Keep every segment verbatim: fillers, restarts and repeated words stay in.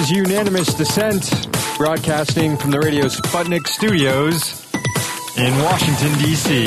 is Unanimous Dissent, broadcasting from the radio Sputnik Studios in Washington, D C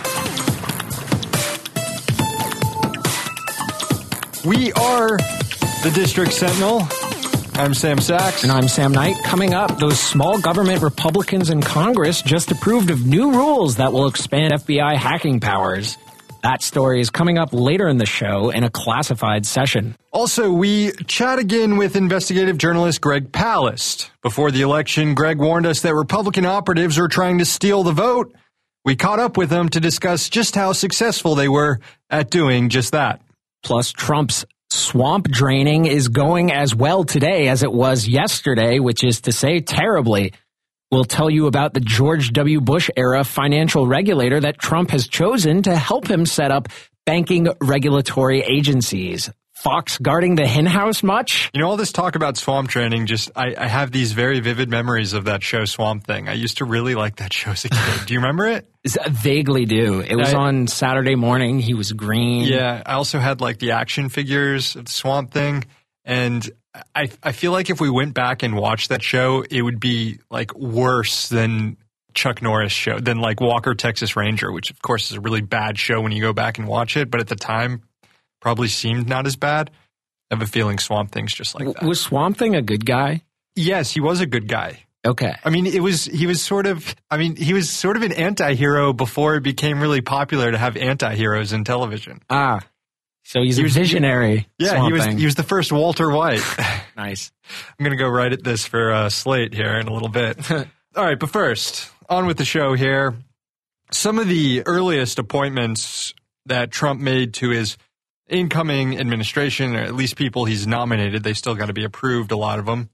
We are the District Sentinel. I'm Sam Sachs. And I'm Sam Knight. Coming up, those small government Republicans in Congress just approved of new rules that will expand F B I hacking powers. That story is coming up later in the show in a classified session. Also, we chat again with investigative journalist Greg Palast. Before the election, Greg warned us that Republican operatives are trying to steal the vote. We caught up with them to discuss just how successful they were at doing just that. Plus, Trump's swamp draining is going as well today as it was yesterday, which is to say terribly. We'll tell you about the George W. Bush-era financial regulator that Trump has chosen to help him set up banking regulatory agencies. Fox guarding the henhouse much? You know, all this talk about swamp draining, just I, I have these very vivid memories of that show Swamp Thing. I used to really like that show as a kid. Do you remember it? I vaguely do. It was I, on Saturday morning. He was green. Yeah, I also had like the action figures of the Swamp Thing. And I I feel like if we went back and watched that show, it would be like worse than Chuck Norris show, than like Walker, Texas Ranger, which of course is a really bad show when you go back and watch it. But at the time, probably seemed not as bad. I have a feeling Swamp Thing's just like that. Was Swamp Thing a good guy? Yes, he was a good guy. Okay. I mean, it was, he was sort of, I mean, he was sort of an anti-hero before it became really popular to have anti-heroes in television. Ah, so he's he a was, visionary. Yeah, Swamp he was, Thing. he was the first Walter White. Nice. I'm going to go right at this for uh, Slate here in a little bit. All right, but first, on with the show here. Some of the earliest appointments that Trump made to his incoming administration, or at least people he's nominated, they still got to be approved, a lot of them.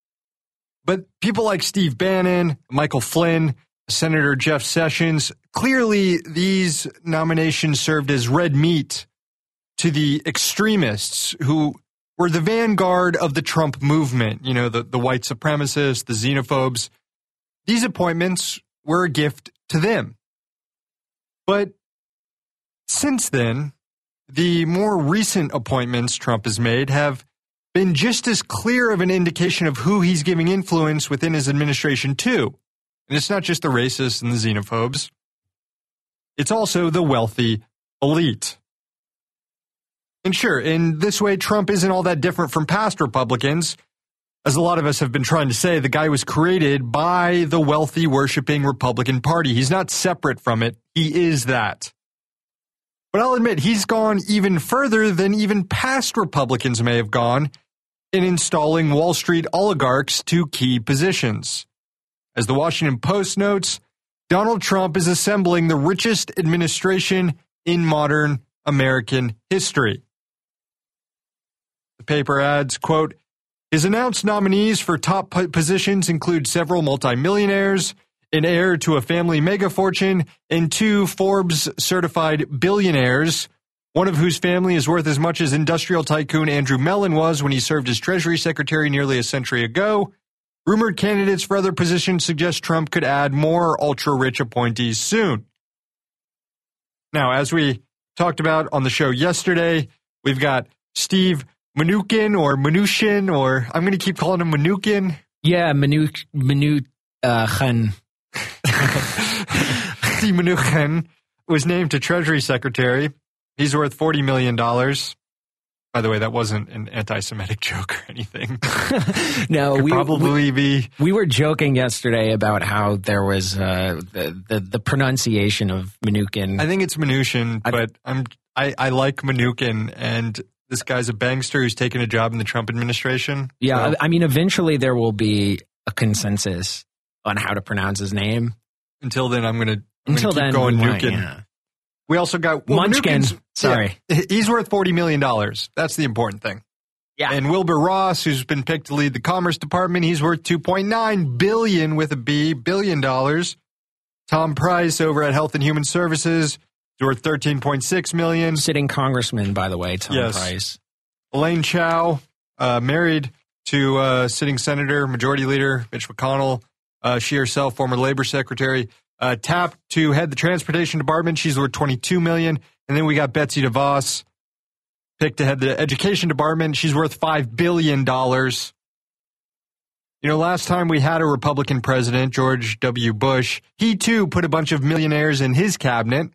But people like Steve Bannon, Michael Flynn, Senator Jeff Sessions, clearly these nominations served as red meat to the extremists who were the vanguard of the Trump movement, you know, the, the white supremacists, the xenophobes. These appointments were a gift to them. But since then, the more recent appointments Trump has made have been just as clear of an indication of who he's giving influence within his administration to. And it's not just the racists and the xenophobes. It's also the wealthy elite. And sure, in this way, Trump isn't all that different from past Republicans. As a lot of us have been trying to say, the guy was created by the wealthy, worshiping Republican Party. He's not separate from it. He is that. But I'll admit, he's gone even further than even past Republicans may have gone in installing Wall Street oligarchs to key positions. As the Washington Post notes, Donald Trump is assembling the richest administration in modern American history. The paper adds, quote, his announced nominees for top positions include several multimillionaires, an heir to a family mega fortune, and two Forbes-certified billionaires, one of whose family is worth as much as industrial tycoon Andrew Mellon was when he served as Treasury Secretary nearly a century ago. Rumored candidates for other positions suggest Trump could add more ultra-rich appointees soon. Now, as we talked about on the show yesterday, we've got Steve Mnuchin or Mnuchin, or I'm going to keep calling him Mnuchin. Yeah, Mnuchin. Mnu, uh, Steve Mnuchin was named to Treasury Secretary. He's worth forty million dollars. By the way, that wasn't an anti-Semitic joke or anything. No, Could we probably we, be. We were joking yesterday about how there was uh, the, the the pronunciation of Mnuchin. I think it's Mnuchin, but I'm I, I like Mnuchin, and this guy's a bankster who's taken a job in the Trump administration. Yeah, so. I mean, eventually there will be a consensus on how to pronounce his name. Until then, I'm going to Until keep then, going we Mnuchin. Yeah. We also got well, Munchkin. Mnuchin's, Sorry. Yeah, he's worth forty million dollars. That's the important thing. Yeah. And Wilbur Ross, who's been picked to lead the Commerce Department, he's worth two point nine billion with a B, billion dollars. Tom Price over at Health and Human Services is worth thirteen point six million. Sitting congressman, by the way, Tom yes. Price. Elaine Chao, uh, married to uh, sitting Senator, Majority Leader Mitch McConnell. Uh, she herself, former Labor Secretary, uh, tapped to head the Transportation Department. She's worth twenty-two million dollars. And then we got Betsy DeVos, picked to head the Education Department. She's worth five billion dollars. You know, last time we had a Republican president, George W. Bush, he too put a bunch of millionaires in his cabinet.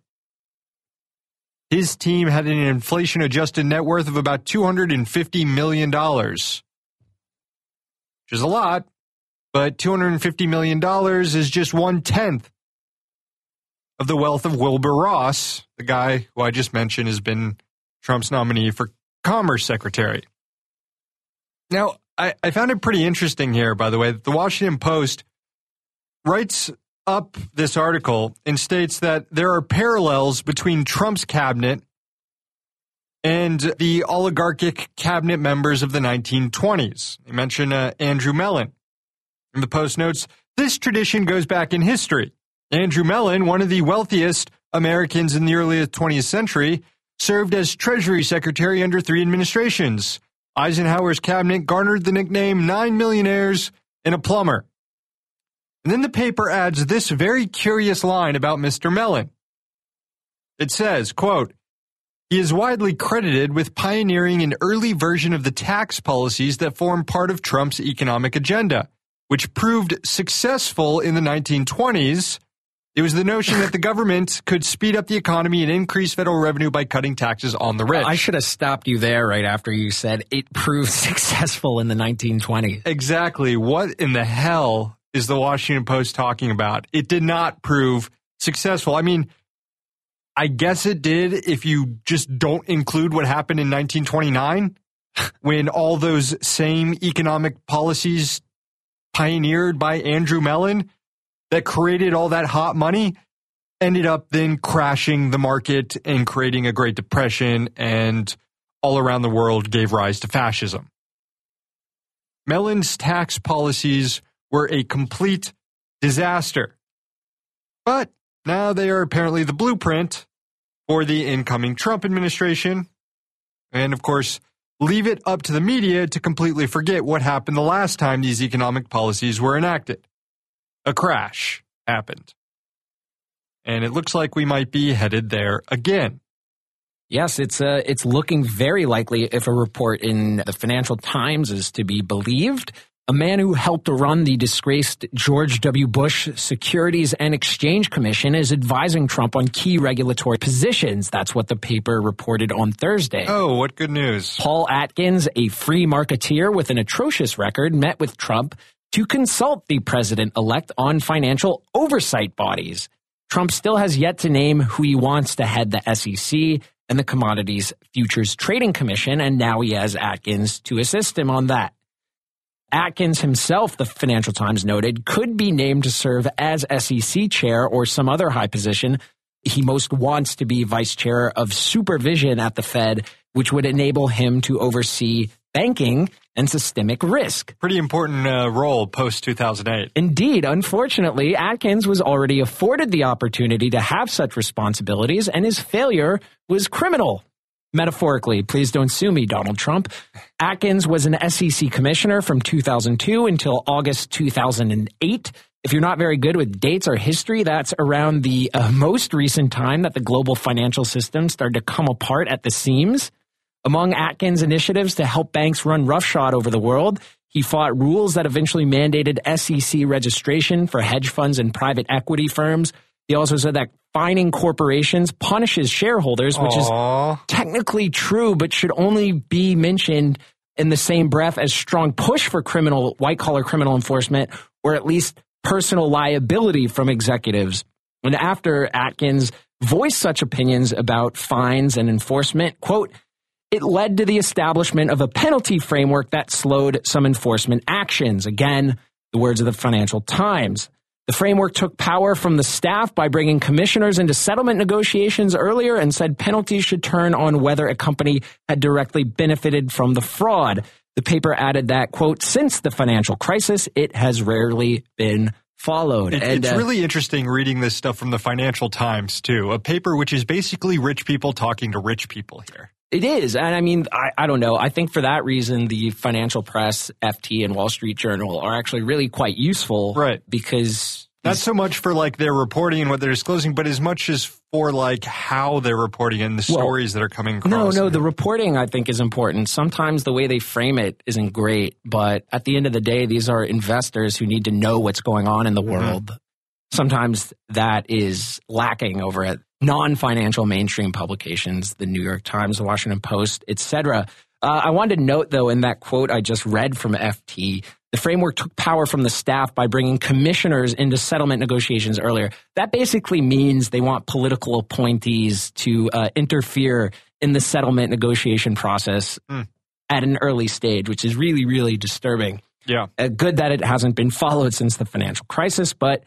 His team had an inflation-adjusted net worth of about two hundred fifty million dollars, which is a lot, but two hundred fifty million dollars is just one-tenth of the wealth of Wilbur Ross, the guy who I just mentioned has been Trump's nominee for Commerce Secretary. Now, I, I found it pretty interesting here, by the way, that the Washington Post writes up this article and states that there are parallels between Trump's cabinet and the oligarchic cabinet members of the nineteen twenties. They mention uh, Andrew Mellon. And the Post notes, this tradition goes back in history. Andrew Mellon, one of the wealthiest Americans in the early twentieth century, served as Treasury Secretary under three administrations. Eisenhower's cabinet garnered the nickname Nine Millionaires and a Plumber. And then the paper adds this very curious line about Mister Mellon. It says, quote, he is widely credited with pioneering an early version of the tax policies that form part of Trump's economic agenda, which proved successful in the nineteen twenties. It was the notion that the government could speed up the economy and increase federal revenue by cutting taxes on the rich. I should have stopped you there right after you said it proved successful in the nineteen twenties. Exactly. What in the hell is the Washington Post talking about? It did not prove successful. I mean, I guess it did if you just don't include what happened in nineteen twenty-nine when all those same economic policies pioneered by Andrew Mellon that created all that hot money ended up then crashing the market and creating a Great Depression and all around the world gave rise to fascism. Mellon's tax policies were a complete disaster. But now they are apparently the blueprint for the incoming Trump administration. And of course, leave it up to the media to completely forget what happened the last time these economic policies were enacted. A crash happened. And it looks like we might be headed there again. Yes, it's uh, it's looking very likely, if a report in the Financial Times is to be believed. A man who helped run the disgraced George W. Bush Securities and Exchange Commission is advising Trump on key regulatory positions. That's what the paper reported on Thursday. Oh, what good news. Paul Atkins, a free marketeer with an atrocious record, met with Trump to consult the president-elect on financial oversight bodies. Trump still has yet to name who he wants to head the S E C and the Commodities Futures Trading Commission, and now he has Atkins to assist him on that. Atkins himself, the Financial Times noted, could be named to serve as S E C chair or some other high position. He most wants to be vice chair of supervision at the Fed, which would enable him to oversee banking and systemic risk. Pretty important uh, role post two thousand eight. Indeed. Unfortunately, Atkins was already afforded the opportunity to have such responsibilities, and his failure was criminal. Metaphorically, please don't sue me, Donald Trump. Atkins was an S E C commissioner from two thousand two until August two thousand eight. If you're not very good with dates or history, that's around the uh, most recent time that the global financial system started to come apart at the seams. Among Atkins' initiatives to help banks run roughshod over the world, he fought rules that eventually mandated S E C registration for hedge funds and private equity firms. He also said that fining corporations punishes shareholders, which Aww. is technically true, but should only be mentioned in the same breath as strong push for criminal, white-collar criminal enforcement, or at least personal liability from executives. And after Atkins voiced such opinions about fines and enforcement, quote, it led to the establishment of a penalty framework that slowed some enforcement actions. Again, the words of the Financial Times. The framework took power from the staff by bringing commissioners into settlement negotiations earlier and said penalties should turn on whether a company had directly benefited from the fraud. The paper added that, quote, since the financial crisis, it has rarely been followed. It, and, it's uh, really interesting reading this stuff from the Financial Times, too, a paper which is basically rich people talking to rich people here. It is. And I mean, I, I don't know. I think for that reason, the Financial Press, F T, and Wall Street Journal are actually really quite useful. Right. Because Not so much for like their reporting and what they're disclosing, but as much as for like how they're reporting and the stories well, that are coming across. No, no, the reporting I think is important. Sometimes the way they frame it isn't great, but at the end of the day, these are investors who need to know what's going on in the world. Mm-hmm. Sometimes that is lacking over at non-financial mainstream publications, the New York Times, the Washington Post, et cetera. Uh, I wanted to note, though, in that quote I just read from F T, the framework took power from the staff by bringing commissioners into settlement negotiations earlier. That basically means they want political appointees to uh, interfere in the settlement negotiation process mm. at an early stage, which is really, really disturbing. Yeah, uh, good that it hasn't been followed since the financial crisis, but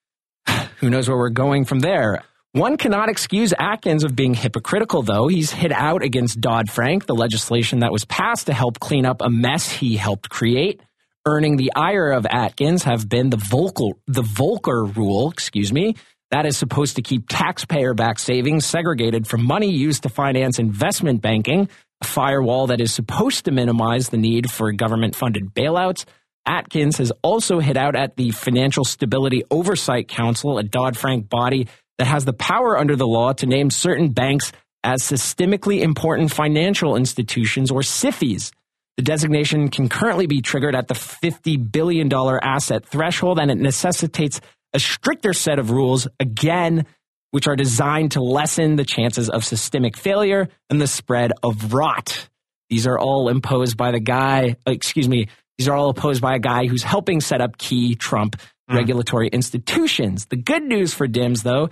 who knows where we're going from there. One cannot excuse Atkins of being hypocritical, though. He's hit out against Dodd-Frank, the legislation that was passed to help clean up a mess he helped create. Earning the ire of Atkins have been the Volcker, the Volcker rule, excuse me, that is supposed to keep taxpayer-backed savings segregated from money used to finance investment banking, a firewall that is supposed to minimize the need for government-funded bailouts. Atkins has also hit out at the Financial Stability Oversight Council, a Dodd-Frank body that has the power under the law to name certain banks as systemically important financial institutions, or S I F Is. The designation can currently be triggered at the fifty billion dollars asset threshold, and it necessitates a stricter set of rules, again, which are designed to lessen the chances of systemic failure and the spread of rot. These are all imposed by the guy, excuse me, these are all opposed by a guy who's helping set up key Trump mm. regulatory institutions. The good news for Dims, though,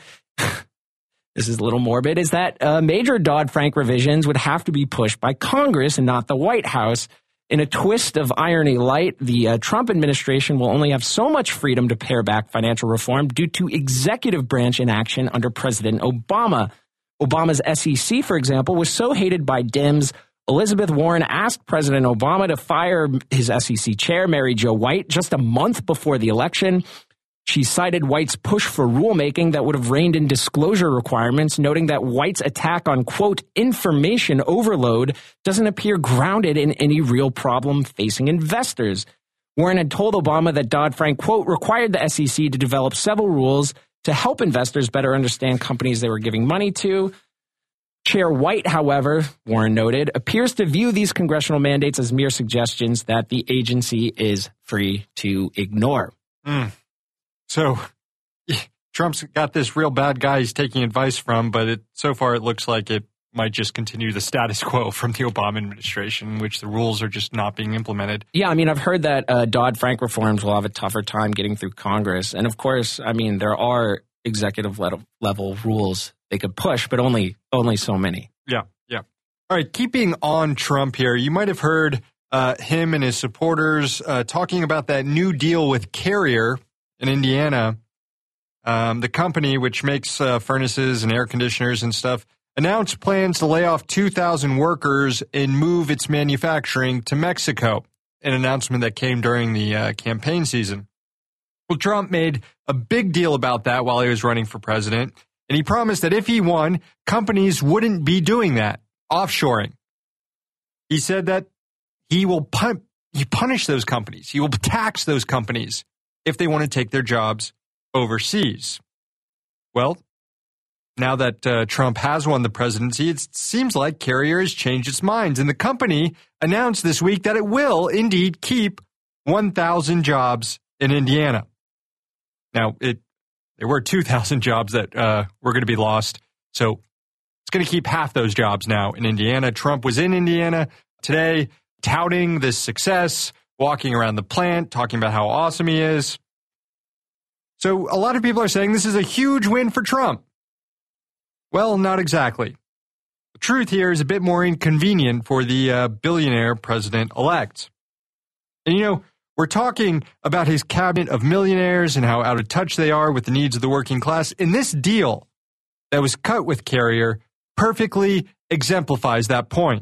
this is a little morbid, is that uh, major Dodd-Frank revisions would have to be pushed by Congress and not the White House. In a twist of irony light, the uh, Trump administration will only have so much freedom to pare back financial reform due to executive branch inaction under President Obama. Obama's S E C, for example, was so hated by Dems, Elizabeth Warren asked President Obama to fire his S E C chair, Mary Jo White, just a month before the election. She cited White's push for rulemaking that would have reined in disclosure requirements, noting that White's attack on, quote, information overload doesn't appear grounded in any real problem facing investors. Warren had told Obama that Dodd-Frank, quote, required the S E C to develop several rules to help investors better understand companies they were giving money to. Chair White, however, Warren noted, appears to view these congressional mandates as mere suggestions that the agency is free to ignore. Mm. So Trump's got this real bad guy he's taking advice from, but it, so far it looks like it might just continue the status quo from the Obama administration, in which the rules are just not being implemented. Yeah, I mean, I've heard that uh, Dodd-Frank reforms will have a tougher time getting through Congress. And of course, I mean, there are executive level, level rules they could push, but only only so many. Yeah, yeah. All right, keeping on Trump here, you might have heard uh, him and his supporters uh, talking about that new deal with Carrier in Indiana. Um, the company, which makes uh, furnaces and air conditioners and stuff, announced plans to lay off two thousand workers and move its manufacturing to Mexico, an announcement that came during the uh, campaign season. Well, Trump made a big deal about that while he was running for president, and he promised that if he won, companies wouldn't be doing that, offshoring. He said that he will pun- he punish those companies. He will tax those companies if they want to take their jobs overseas. Well, now that uh, Trump has won the presidency, it seems like Carrier has changed its mind, and the company announced this week that it will indeed keep one thousand jobs in Indiana. Now, it there were two thousand jobs that uh, were going to be lost, so it's going to keep half those jobs now in Indiana. Trump was in Indiana today touting this success, walking around the plant, talking about how awesome he is. So a lot of people are saying this is a huge win for Trump. Well, not exactly. The truth here is a bit more inconvenient for the uh, billionaire president-elect. And, you know, we're talking about his cabinet of millionaires and how out of touch they are with the needs of the working class. And this deal that was cut with Carrier perfectly exemplifies that point.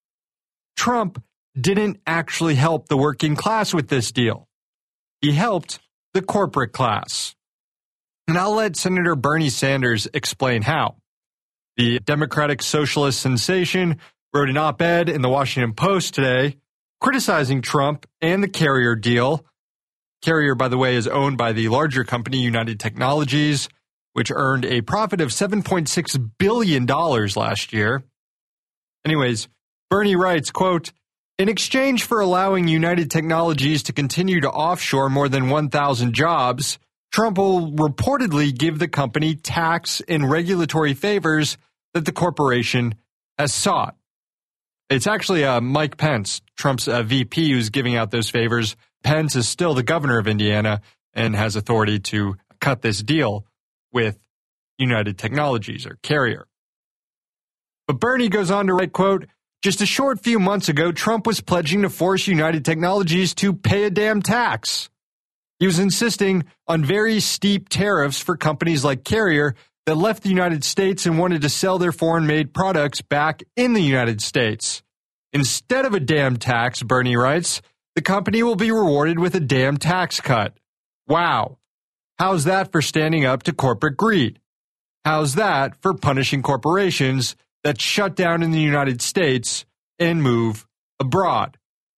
Trump didn't actually help the working class with this deal. He helped the corporate class. And I'll let Senator Bernie Sanders explain how. The Democratic Socialist sensation wrote an op-ed in the Washington Post today criticizing Trump and the Carrier deal, Carrier, by the way, is owned by the larger company United Technologies, which earned a profit of seven point six billion dollars last year. Anyways, Bernie writes, quote, in exchange for allowing United Technologies to continue to offshore more than one thousand jobs, Trump will reportedly give the company tax and regulatory favors that the corporation has sought. It's actually uh, Mike Pence, Trump's uh, V P, who's giving out those favors. Pence is still the governor of Indiana and has authority to cut this deal with United Technologies, or Carrier. But Bernie goes on to write, quote, just a short few months ago, Trump was pledging to force United Technologies to pay a damn tax. He was insisting on very steep tariffs for companies like Carrier that left the United States and wanted to sell their foreign-made products back in the United States. Instead of a damn tax, Bernie writes, the company will be rewarded with a damn tax cut. Wow. How's that for standing up to corporate greed? How's that for punishing corporations that shut down in the United States and move abroad?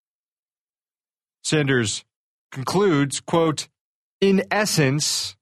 Sanders concludes, quote, in essence,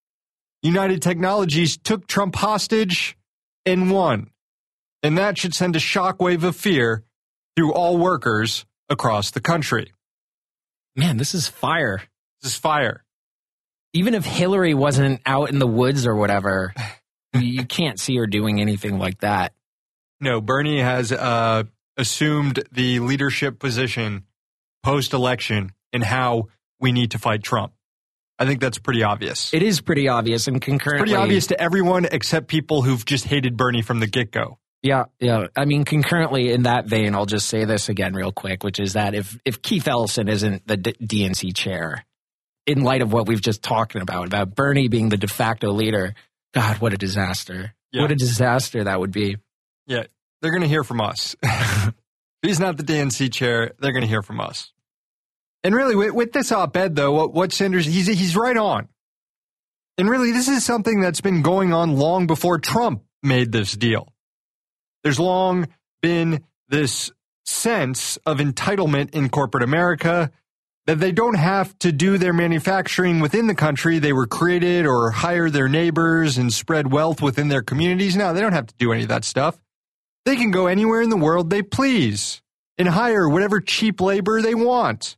United Technologies took Trump hostage and won. And that should send a shockwave of fear through all workers across the country. Man, this is fire. This is fire. Even if Hillary wasn't out in the woods or whatever, you can't see her doing anything like that. No, Bernie has uh, assumed the leadership position post-election in how we need to fight Trump. I think that's pretty obvious. It is pretty obvious, and concurrently... It's pretty obvious to everyone except people who've just hated Bernie from the get-go. Yeah, yeah. I mean, concurrently in that vein, I'll just say this again real quick, which is that if, if Keith Ellison isn't the D- DNC chair, in light of what we've just talked about, about Bernie being the de facto leader, God, what a disaster. Yeah. What a disaster that would be. Yeah, they're going to hear from us. If he's not the D N C chair, they're going to hear from us. And really, with, with this op-ed, though, what, what Sanders, he's, he's right on. And really, this is something that's been going on long before Trump made this deal. There's long been this sense of entitlement in corporate America that they don't have to do their manufacturing within the country. They were created or hire their neighbors and spread wealth within their communities. No, they don't have to do any of that stuff. They can go anywhere in the world they please and hire whatever cheap labor they want.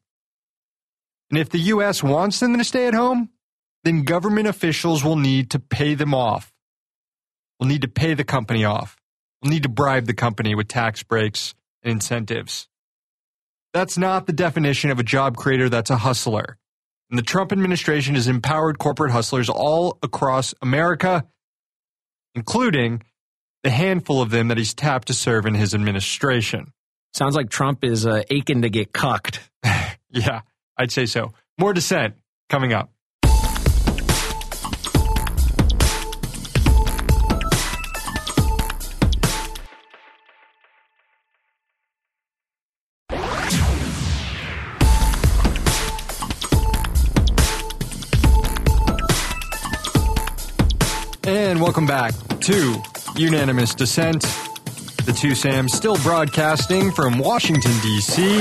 And if the U S wants them to stay at home, then government officials will need to pay them off. We'll need to pay the company off. We'll need to bribe the company with tax breaks and incentives. That's not the definition of a job creator. That's a hustler. And the Trump administration has empowered corporate hustlers all across America, including the handful of them that he's tapped to serve in his administration. Sounds like Trump is uh, aching to get cucked. Yeah, I'd say so. More dissent coming up. And welcome back to Unanimous Dissent. The two Sams still broadcasting from Washington, D C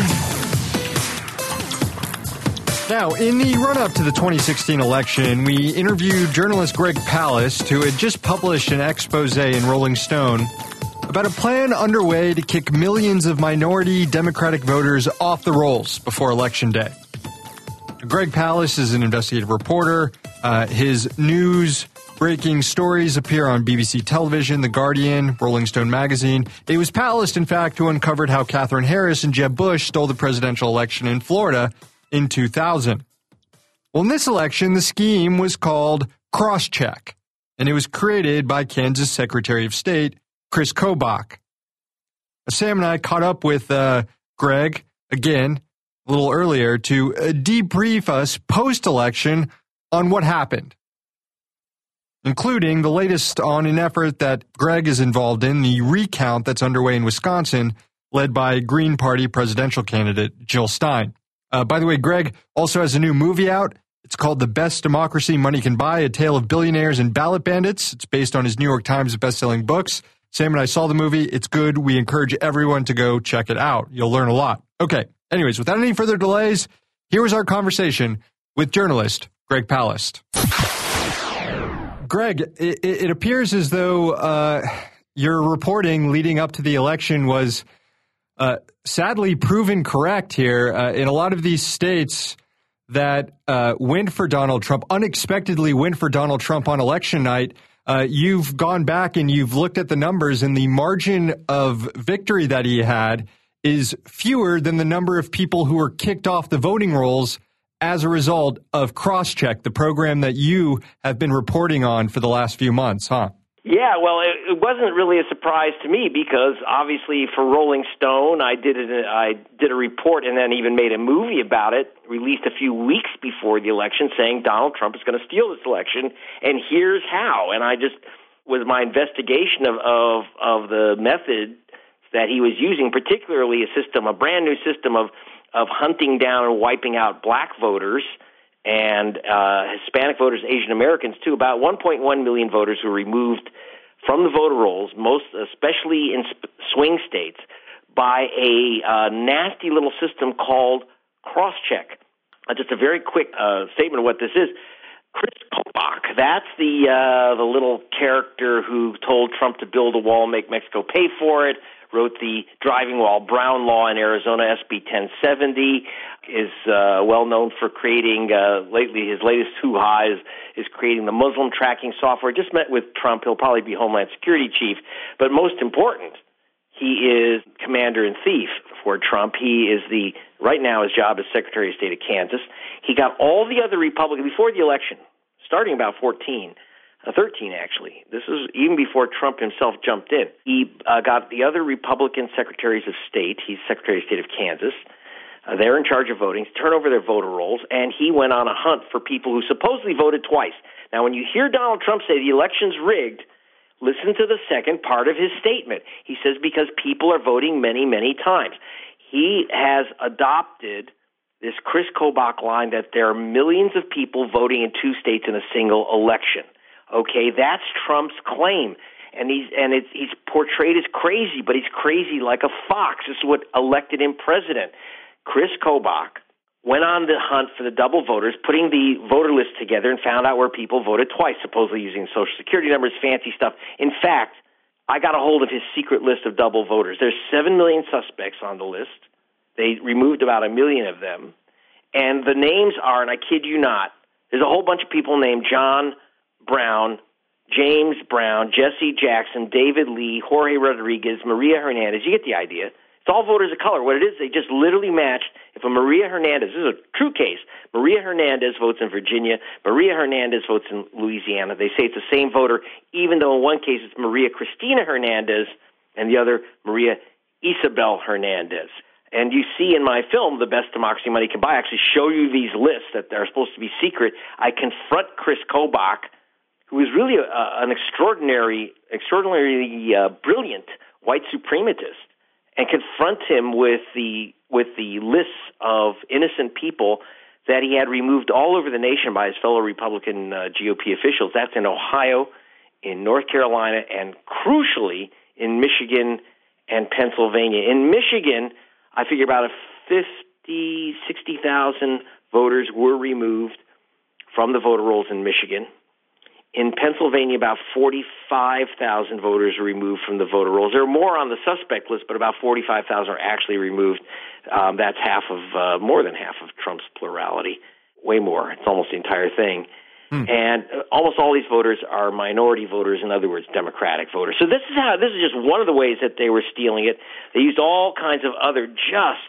Now, in the run-up to the twenty sixteen election, we interviewed journalist Greg Palast, who had just published an expose in Rolling Stone about a plan underway to kick millions of minority Democratic voters off the rolls before Election Day. Greg Palast is an investigative reporter. Uh, his news breaking stories appear on B B C Television, The Guardian, Rolling Stone Magazine. It was Palast, in fact, who uncovered how Katherine Harris and Jeb Bush stole the presidential election in Florida in two thousand. Well, in this election, the scheme was called Crosscheck, and it was created by Kansas Secretary of State Chris Kobach. Sam and I caught up with uh, Greg, again, a little earlier, to uh, debrief us post-election on what happened, including the latest on an effort that Greg is involved in, the recount that's underway in Wisconsin, led by Green Party presidential candidate Jill Stein. Uh, by the way, Greg also has a new movie out. It's called The Best Democracy Money Can Buy, A Tale of Billionaires and Ballot Bandits. It's based on his New York Times best-selling books. Sam and I saw the movie. It's good. We encourage everyone to go check it out. You'll learn a lot. Okay. Anyways, without any further delays, here was our conversation with journalist Greg Palast. Greg, it, it appears as though uh, your reporting leading up to the election was uh, sadly proven correct here. Uh, in a lot of these states that uh, win for Donald Trump, unexpectedly win for Donald Trump on election night, uh, you've gone back and you've looked at the numbers, and the margin of victory that he had is fewer than the number of people who were kicked off the voting rolls as a result of Crosscheck, the program that you have been reporting on for the last few months, huh? Yeah, well, it, it wasn't really a surprise to me because obviously for Rolling Stone, I did it. I did a report and then even made a movie about it, released a few weeks before the election, saying Donald Trump is going to steal this election, and here's how. And I just was my investigation of of, of the method that he was using, particularly a system, a brand new system of of hunting down and wiping out black voters and uh, Hispanic voters, Asian Americans too. About one point one million voters were removed from the voter rolls, most especially in sp- swing states, by a uh, nasty little system called Crosscheck. Uh, just a very quick uh, statement of what this is. Chris Kobach, that's the uh, the little character who told Trump to build a wall and make Mexico pay for it, wrote the driving while brown law in Arizona, S B ten seventy, is uh, well known for creating, uh, lately his latest hoo-ha is, is creating the Muslim tracking software. Just met with Trump. He'll probably be Homeland Security chief. But most important, he is commander-in-chief for Trump. He is the, right now his job is Secretary of State of Kansas. He got all the other Republicans, before the election, starting about fourteen, Uh, thirteen, actually. This was even before Trump himself jumped in. He uh, got the other Republican secretaries of state. He's Secretary of State of Kansas. Uh, they're in charge of voting, turn over their voter rolls, and he went on a hunt for people who supposedly voted twice. Now, when you hear Donald Trump say the election's rigged, listen to the second part of his statement. He says because people are voting many, many times. He has adopted this Chris Kobach line that there are millions of people voting in two states in a single election. Okay, that's Trump's claim, and he's and it's, he's portrayed as crazy, but he's crazy like a fox. This is what elected him president. Chris Kobach went on the hunt for the double voters, putting the voter list together, and found out where people voted twice, supposedly using Social Security numbers, fancy stuff. In fact, I got a hold of his secret list of double voters. There's seven million suspects on the list. They removed about a million of them, and the names are, and I kid you not, there's a whole bunch of people named John Brown, James Brown, Jesse Jackson, David Lee, Jorge Rodriguez, Maria Hernandez. You get the idea. It's all voters of color. What it is, they just literally matched. If a Maria Hernandez, this is a true case, Maria Hernandez votes in Virginia, Maria Hernandez votes in Louisiana. They say it's the same voter, even though in one case it's Maria Cristina Hernandez and the other Maria Isabel Hernandez. And you see in my film, The Best Democracy Money Can Buy, I actually show you these lists that are supposed to be secret. I confront Chris Kobach, who is really a, an extraordinary, extraordinarily uh, brilliant white suprematist, and confront him with the with the lists of innocent people that he had removed all over the nation by his fellow Republican uh, G O P officials. That's in Ohio, in North Carolina, and crucially in Michigan and Pennsylvania. In Michigan, I figure about a fifty, sixty thousand voters were removed from the voter rolls in Michigan. In Pennsylvania, about forty-five thousand voters were removed from the voter rolls. There are more on the suspect list, but about forty-five thousand are actually removed. Um, that's half of, uh, more than half of Trump's plurality. Way more. It's almost the entire thing. Hmm. And uh, almost all these voters are minority voters, in other words, Democratic voters. So this is how, this is just one of the ways that they were stealing it. They used all kinds of other just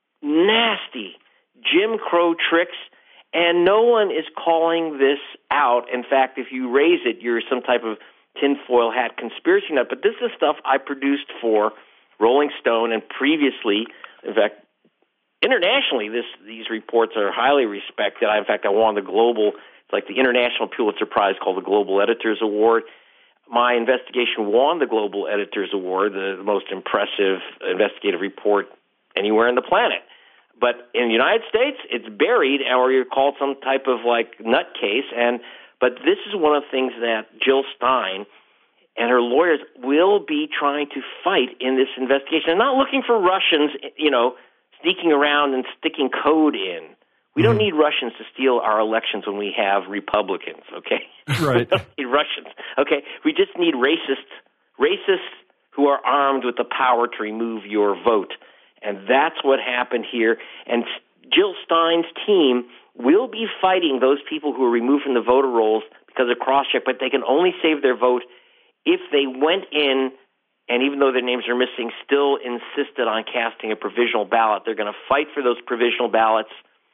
nasty Jim Crow tricks, and no one is calling this out. In fact, if you raise it, you're some type of tinfoil hat conspiracy nut. But this is stuff I produced for Rolling Stone, and previously, in fact, internationally, this these reports are highly respected. I, in fact, I won the global, it's like the International Pulitzer Prize called the Global Editors Award. My investigation won the Global Editors Award, the, the most impressive investigative report anywhere on the planet. But in the United States, it's buried, or you're called some type of like nutcase. And but this is one of the things that Jill Stein and her lawyers will be trying to fight in this investigation. They're not looking for Russians, you know, sneaking around and sticking code in. We don't need Russians to steal our elections when we have Republicans, okay? Right. We don't need Russians, okay? We just need racists, racists who are armed with the power to remove your vote. And that's what happened here. And Jill Stein's team will be fighting those people who are removed from the voter rolls because of cross-check, but they can only save their vote if they went in and, even though their names are missing, still insisted on casting a provisional ballot. They're going to fight for those provisional ballots.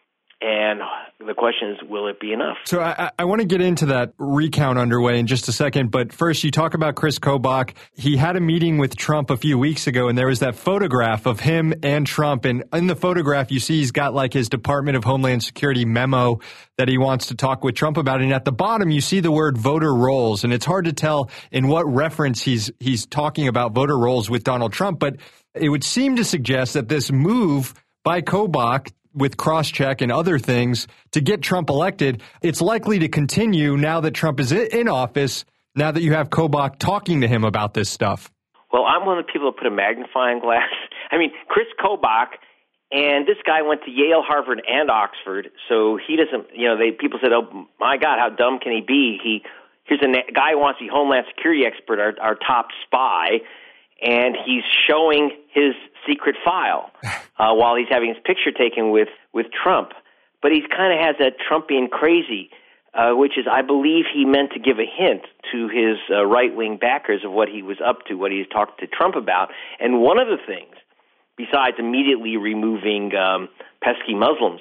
And the question is, will it be enough? So I, I want to get into that recount underway in just a second. But first, you talk about Chris Kobach. He had a meeting with Trump a few weeks ago, and there was that photograph of him and Trump. And in the photograph, you see he's got like his Department of Homeland Security memo that he wants to talk with Trump about. And at the bottom, you see the word voter rolls. And it's hard to tell in what reference he's he's talking about voter rolls with Donald Trump. But it would seem to suggest that this move by Kobach with cross-check and other things to get Trump elected, it's likely to continue now that Trump is in office, now that you have Kobach talking to him about this stuff. Well, I'm one of the people that put a magnifying glass. I mean, Chris Kobach, and this guy went to Yale, Harvard, and Oxford, so he doesn't, you know, they people said, oh, my God, how dumb can he be? He Here's a na- guy who wants to be Homeland Security expert, our, our top spy, and he's showing his secret file uh, while he's having his picture taken with, with Trump. But he kind of has that Trumpian crazy, uh, which is, I believe he meant to give a hint to his uh, right-wing backers of what he was up to, what he talked to Trump about. And one of the things, besides immediately removing um, pesky Muslims,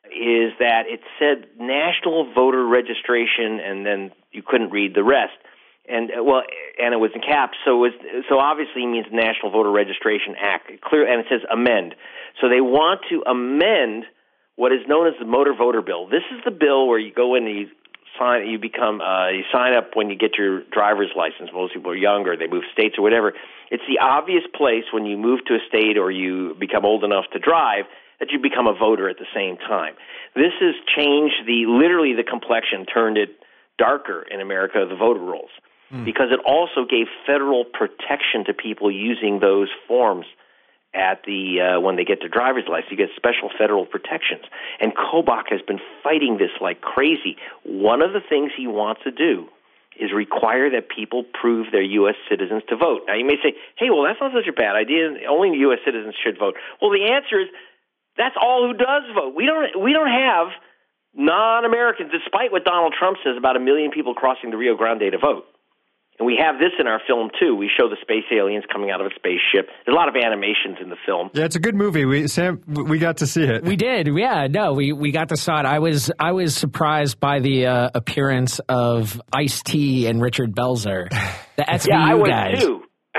is that it said national voter registration, and then you couldn't read the rest. And well, and it was in caps, so it was, so obviously it means National Voter Registration Act. Clear, and it says amend. So they want to amend what is known as the Motor Voter Bill. This is the bill where you go in and you sign, you become, uh, you sign up when you get your driver's license. Most people are younger, they move states or whatever. It's the obvious place when you move to a state or you become old enough to drive that you become a voter at the same time. This has changed the literally the complexion, turned it darker in America, the voter rolls. Because it also gave federal protection to people using those forms at the uh, when they get their driver's license. You get special federal protections. And Kobach has been fighting this like crazy. One of the things he wants to do is require that people prove they're U S citizens to vote. Now, you may say, hey, well, that's not such a bad idea. Only U S citizens should vote. Well, the answer is that's all who does vote. We don't, we don't have non-Americans, despite what Donald Trump says about a million people crossing the Rio Grande to vote. And we have this in our film, too. We show the space aliens coming out of a spaceship. There's a lot of animations in the film. Yeah, it's a good movie. We Sam, we got to see it. We did. Yeah, no, we, we got to saw it. I was I was surprised by the uh, appearance of Ice-T and Richard Belzer. The S V U yeah, I was, guys. too.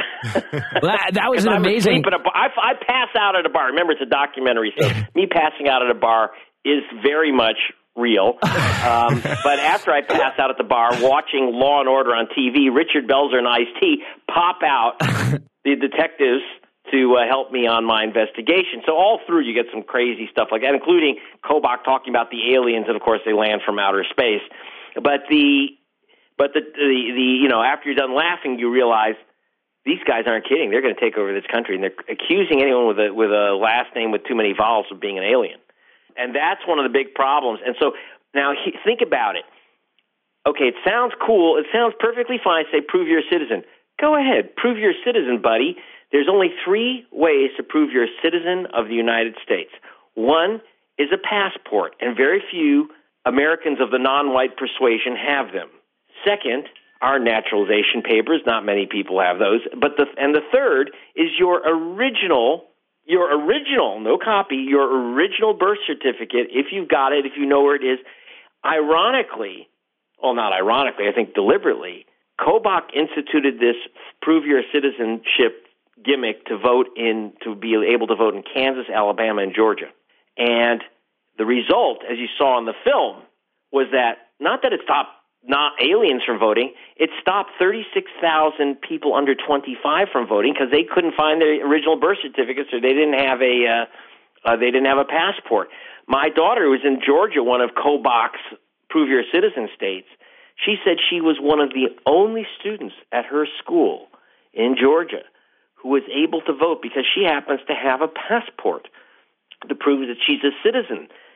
Well, that, that was an I amazing... At a bar. I, I pass out at a bar. Remember, it's a documentary, so me passing out at a bar is very much real. Um, but after I pass out at the bar watching Law and Order on T V, Richard Belzer and Ice-T pop out the detectives to uh, help me on my investigation. So all through you get some crazy stuff like that, including Kobach talking about the aliens, and of course they land from outer space. But the but the the, the you know, after you're done laughing, you realize these guys aren't kidding. They're going to take over this country, and they're accusing anyone with a with a last name with too many vowels of being an alien. And that's one of the big problems. And so now he, think about it. Okay, it sounds cool. It sounds perfectly fine to say prove you're a citizen. Go ahead. Prove you're a citizen, buddy. There's only three ways to prove you're a citizen of the United States. One is a passport, and very few Americans of the non-white persuasion have them. Second are naturalization papers. Not many people have those. But the and the third is your original Your original, no copy, your original birth certificate, if you've got it, if you know where it is. Ironically, well, not ironically, I think deliberately, Kobach instituted this prove your citizenship gimmick to vote in, to be able to vote in Kansas, Alabama, and Georgia. And the result, as you saw in the film, was that not that it stopped not aliens from voting, it stopped thirty-six thousand people under twenty-five from voting because they couldn't find their original birth certificates, or they didn't have a uh, uh, they didn't have a passport. My daughter, who was in Georgia, one of Kobach's Prove You're a Citizen states, she said she was one of the only students at her school in Georgia who was able to vote because she happens to have a passport to prove that she's a citizen.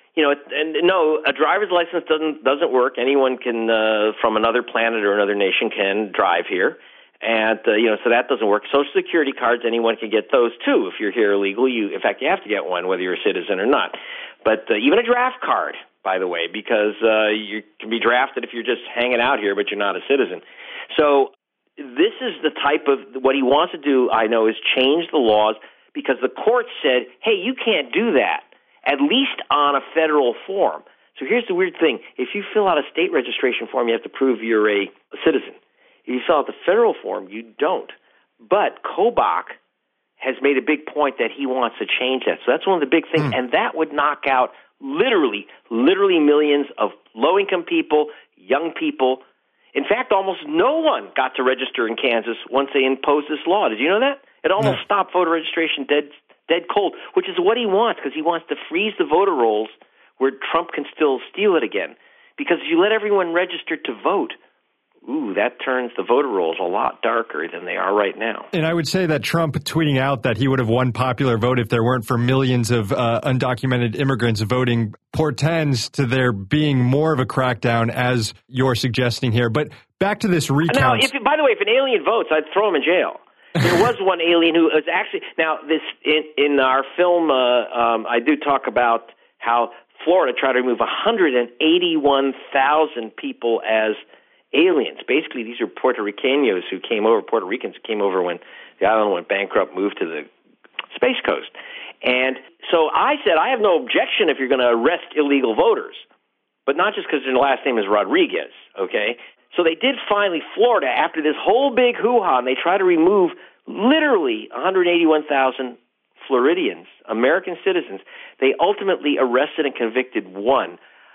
You know, and no, a driver's license doesn't doesn't work. Anyone can uh, from another planet or another nation can drive here, and uh, you know, so that doesn't work. Social Security cards, anyone can get those too. If you're here illegally, you in fact you have to get one whether you're a citizen or not. But uh, even a draft card, by the way, because uh, you can be drafted if you're just hanging out here, but you're not a citizen. So this is the type of what he wants to do. I know is change the laws because the court said, hey, you can't do that. At least on a federal form. So here's the weird thing. If you fill out a state registration form, you have to prove you're a, a citizen. If you fill out the federal form, you don't. But Kobach has made a big point that he wants to change that. So that's one of the big things. Mm. And that would knock out literally, literally millions of low-income people, young people. In fact, almost no one got to register in Kansas once they imposed this law. Did you know that? It almost no. stopped voter registration dead dead cold, which is what he wants because he wants to freeze the voter rolls where Trump can still steal it again. Because if you let everyone register to vote, ooh, that turns the voter rolls a lot darker than they are right now. And I would say that Trump tweeting out that he would have won popular vote if there weren't for millions of uh, undocumented immigrants voting portends to there being more of a crackdown, as you're suggesting here. But back to this recount. Now, if, by the way, if an alien votes, I'd throw him in jail. There was one alien who was actually now this in, in our film. Uh, um, I do talk about how Florida tried to remove one hundred eighty-one thousand people as aliens. Basically, these are Puerto Ricanos who came over. Puerto Ricans who came over when the island went bankrupt, moved to the Space Coast, and so I said I have no objection if you're going to arrest illegal voters, but not just because their last name is Rodriguez. Okay. So they did finally, Florida, after this whole big hoo-ha, and they tried to remove literally one hundred eighty-one thousand Floridians, American citizens. They ultimately arrested and convicted one,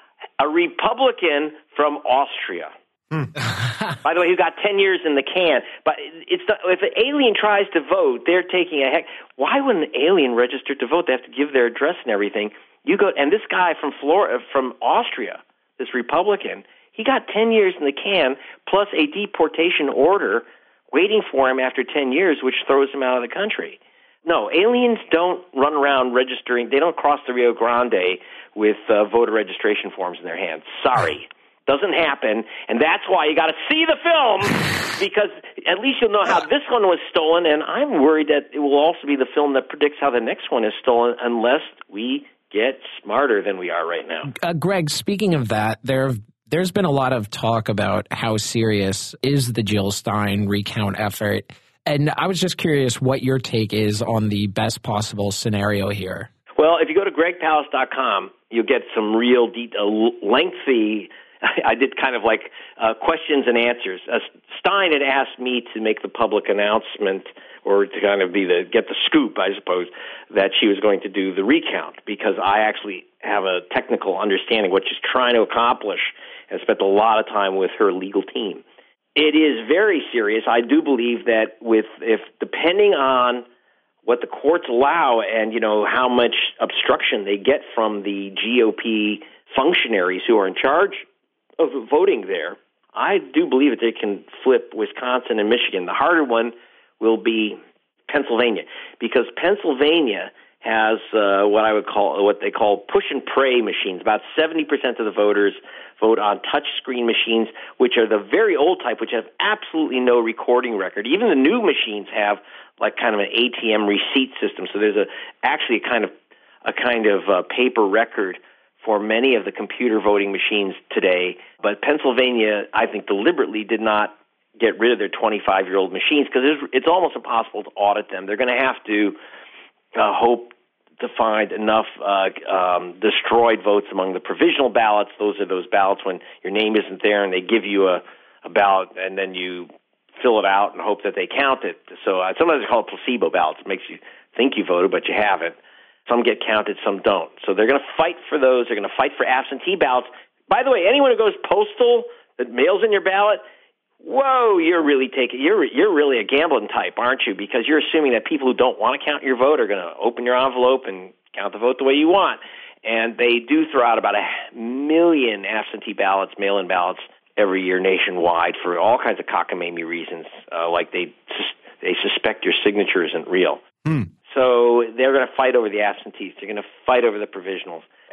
a Republican from Austria. Hmm. By the way, who got ten years in the can. But it's the, if an alien tries to vote, they're taking a heck. Why would an alien register to vote? They have to give their address and everything. You go, and this guy from Florida, from Austria, this Republican, he got ten years in the can, plus a deportation order waiting for him after ten years, which throws him out of the country. No, aliens don't run around registering. They don't cross the Rio Grande with uh, voter registration forms in their hands. Sorry. Doesn't happen, and that's why you got to see the film, because at least you'll know how this one was stolen, and I'm worried that it will also be the film that predicts how the next one is stolen unless we get smarter than we are right now. Uh, Greg, speaking of that, there have There's been a lot of talk about how serious is the Jill Stein recount effort. And I was just curious what your take is on the best possible scenario here. Well, if you go to greg palast dot com, you'll get some real de- uh, lengthy, I did kind of like uh, questions and answers. Uh, Stein had asked me to make the public announcement or to kind of be the get the scoop, I suppose, that she was going to do the recount because I actually have a technical understanding of what she's trying to accomplish and spent a lot of time with her legal team. It is very serious. I do believe that with if depending on what the courts allow and, you know, how much obstruction they get from the G O P functionaries who are in charge of voting there, I do believe that they can flip Wisconsin and Michigan. The harder one will be Pennsylvania because Pennsylvania has uh, what I would call what they call push and pray machines. About seventy percent of the voters vote on touch screen machines, which are the very old type, which have absolutely no recording record. Even the new machines have like kind of an A T M receipt system. So there's a actually a kind of a kind of uh, paper record for many of the computer voting machines today. But Pennsylvania, I think, deliberately did not get rid of their twenty-five-year-old machines because it's, it's almost impossible to audit them. They're going to have to uh, hope to find enough uh, um, destroyed votes among the provisional ballots. Those are those ballots when your name isn't there and they give you a, a ballot and then you fill it out and hope that they count it. So uh, sometimes they call it placebo ballots. It makes you think you voted, but you haven't. Some get counted, some don't. So they're going to fight for those. They're going to fight for absentee ballots. By the way, anyone who goes postal that mails in your ballot, whoa, you're really taking you're you're really a gambling type, aren't you? Because you're assuming that people who don't want to count your vote are going to open your envelope and count the vote the way you want. And they do throw out about a million absentee ballots, mail-in ballots every year nationwide for all kinds of cockamamie reasons, uh, like they they suspect your signature isn't real. Hmm. So they're going to fight over the absentees. They're going to fight over the provisionals.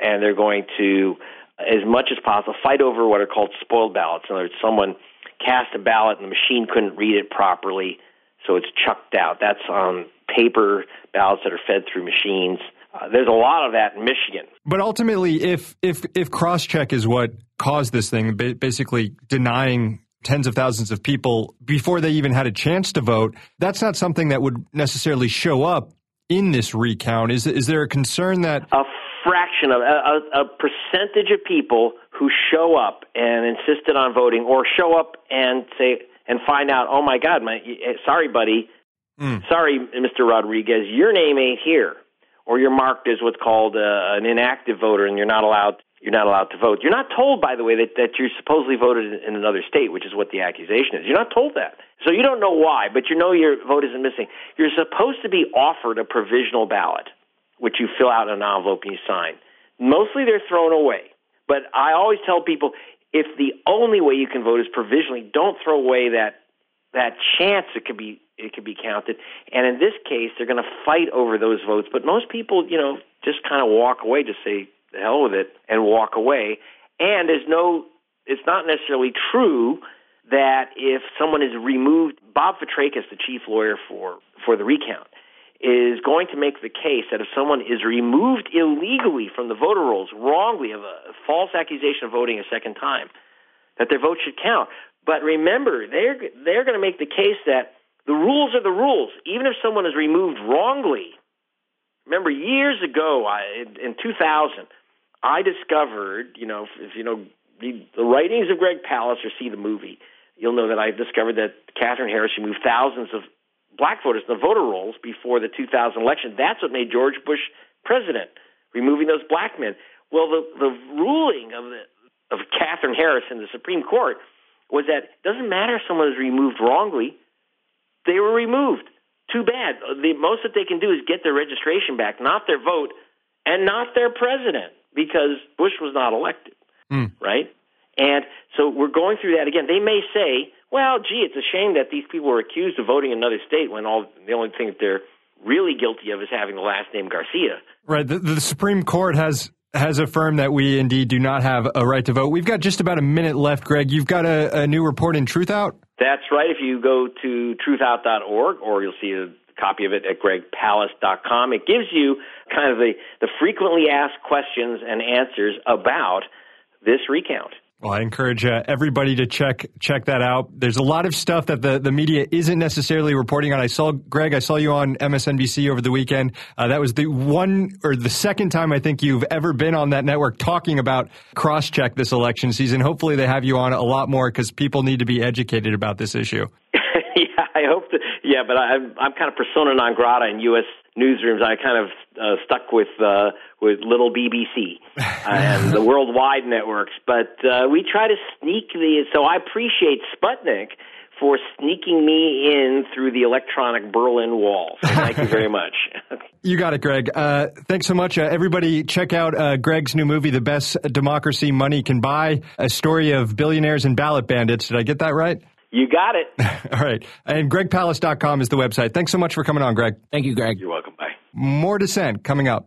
and they're going to, as much as possible, fight over what are called spoiled ballots. In other words, someone cast a ballot and the machine couldn't read it properly, so it's chucked out. That's on paper ballots that are fed through machines. Uh, there's a lot of that in Michigan. But ultimately, if if if cross-check is what caused this thing, basically denying tens of thousands of people before they even had a chance to vote, that's not something that would necessarily show up in this recount. Is is there a concern that a fraction of a, a percentage of people who show up and insisted on voting, or show up and say and find out, oh my God, my sorry, buddy, mm. sorry, Mister Rodriguez, your name ain't here, or you're marked as what's called uh, an inactive voter, and you're not allowed you're not allowed to vote. You're not told, by the way, that that you supposedly voted in another state, which is what the accusation is. You're not told that, so you don't know why, but you know your vote isn't missing. You're supposed to be offered a provisional ballot, which you fill out in an envelope and you sign. Mostly they're thrown away. But I always tell people, if the only way you can vote is provisionally, don't throw away that that chance it could be it could be counted. And in this case, they're going to fight over those votes. But most people, you know, just kind of walk away, just say, the hell with it, and walk away. And there's no, it's not necessarily true that if someone is removed, Bob Fitrakis, the chief lawyer for, for the recount, is going to make the case that if someone is removed illegally from the voter rolls, wrongly, of a false accusation of voting a second time, that their vote should count. But remember, they're they're going to make the case that the rules are the rules. Even if someone is removed wrongly, remember years ago, I, in two thousand, I discovered, you know, if you know read the writings of Greg Palast or see the movie, you'll know that I discovered that Katherine Harris removed thousands of black voters in the voter rolls before the two thousand election. That's what made George Bush president, removing those black men. Well, the, the ruling of the of Katherine Harris in the Supreme Court was that it doesn't matter if someone is removed wrongly. They were removed. Too bad. The most that they can do is get their registration back, not their vote, and not their president, because Bush was not elected, mm. right? And so we're going through that again. They may say, well, gee, it's a shame that these people were accused of voting in another state when all the only thing that they're really guilty of is having the last name Garcia. Right. The, the Supreme Court has has affirmed that we indeed do not have a right to vote. We've got just about a minute left, Greg. You've got a, a new report in Truth Out? That's right. If you go to truth out dot org, or you'll see a copy of it at greg palast dot com, it gives you kind of the, the frequently asked questions and answers about this recount. Well, I encourage uh, everybody to check check that out. There's a lot of stuff that the, the media isn't necessarily reporting on. I saw, Greg, I saw you on M S N B C over the weekend. Uh, that was the one or the second time I think you've ever been on that network talking about cross-check this election season. Hopefully they have you on a lot more because people need to be educated about this issue. Yeah, I hope that. Yeah, but I'm I'm kind of persona non grata in U S newsrooms. I kind of uh, stuck with uh, with little B B C and the worldwide networks. But uh, we try to sneak the. So I appreciate Sputnik for sneaking me in through the electronic Berlin Wall. So thank you very much. You got it, Greg. Uh, thanks so much. Uh, everybody check out uh, Greg's new movie, The Best Democracy Money Can Buy, a story of billionaires and ballot bandits. Did I get that right? You got it. All right. And greg palast dot com is the website. Thanks so much for coming on, Greg. Thank you, Greg. You're welcome. Bye. More Dissent coming up.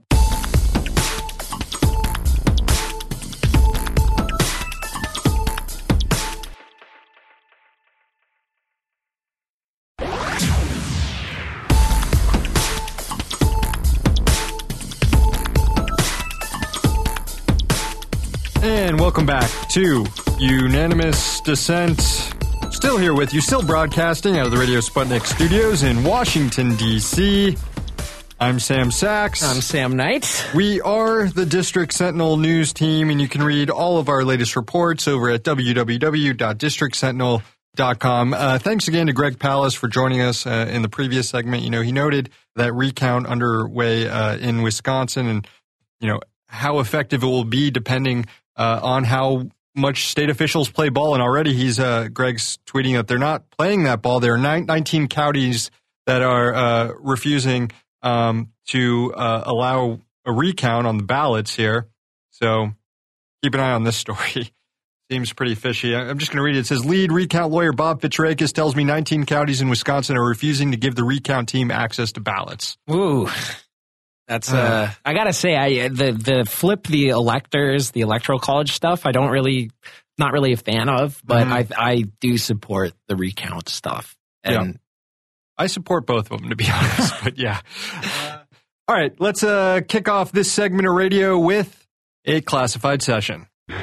And welcome back to Unanimous Dissent. Still here with you, still broadcasting out of the Radio Sputnik studios in Washington, D C I'm Sam Sachs. I'm Sam Knight. We are the District Sentinel news team, and you can read all of our latest reports over at w w w dot district sentinel dot com. Uh, thanks again to Greg Palast for joining us uh, in the previous segment. You know, he noted that recount underway uh, in Wisconsin and, you know, how effective it will be depending uh, on how much state officials play ball, and already he's uh, Greg's tweeting that they're not playing that ball. There are nine, nineteen counties that are uh, refusing um, to uh, allow a recount on the ballots here. So keep an eye on this story. Seems pretty fishy. I'm just going to read it. It says, lead recount lawyer Bob Fitrakis tells me nineteen counties in Wisconsin are refusing to give the recount team access to ballots. Ooh. That's uh, I gotta say, I the the flip the electors, the electoral college stuff. I don't really, not really a fan of, but mm-hmm. I I do support the recount stuff. And yeah. I support both of them, to be honest. But yeah. Uh, all right, let's uh, kick off this segment of radio with a classified session. We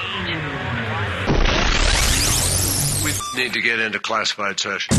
need to get into classified session.